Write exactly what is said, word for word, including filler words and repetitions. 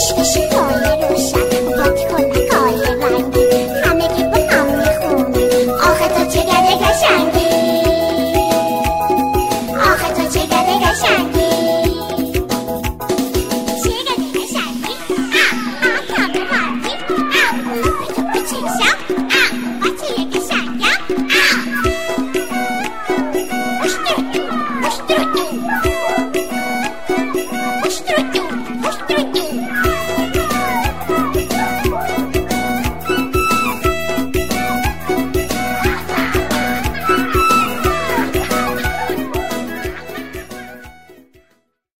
عشق شیدای روشن با تکنکای رنگی همگی با هم میخونه آخه تو چه گله قشنگی آخه تو چه گله قشنگی چه گله قشنگی آه آه کامه ماندی آه لپی تو بچیشم آه بچه یه قشنگم آه مشترکو مشترکو مشترکو